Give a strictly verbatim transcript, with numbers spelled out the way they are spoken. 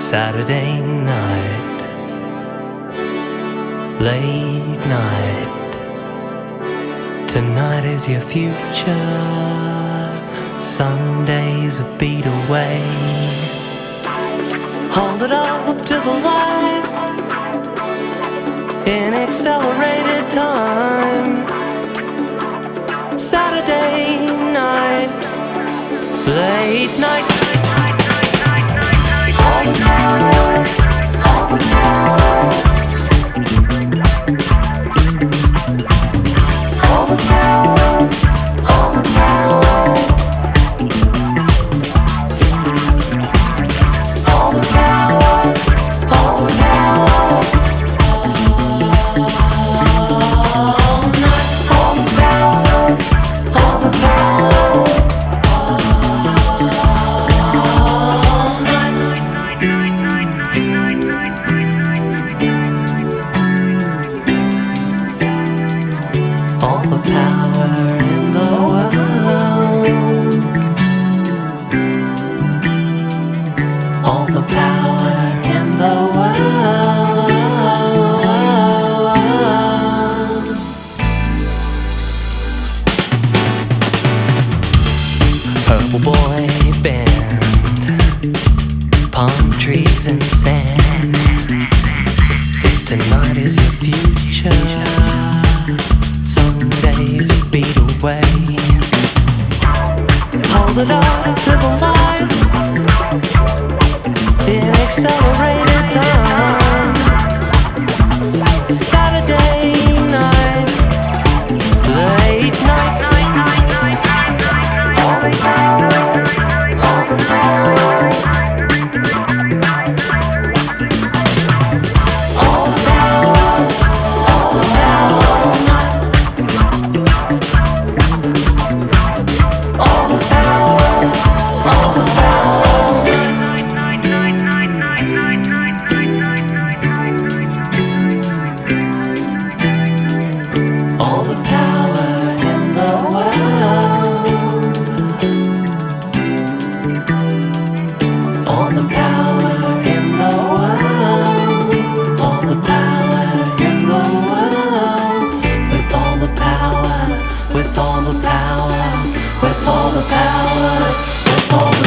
Saturday night, late night. Tonight is your future. Sunday's a beat away. Hold it up to the light in accelerated time. Saturday night, late night. All the power, all the power, all the power, all the power, all the power, all the power, all night, all the power, all the power. All the power in the world, all the power in the world. Purple boy band, palm trees and sand. If tonight is your future, Sunday's a beat away. Hold it up to the light in accelerated time. Saturday night, late night. All the power, all the power, all the power, all the power. All the power, all the power. All the power in the world. All the power in the world. All the power in the world. With all the power, with all the power, with all the power, with all the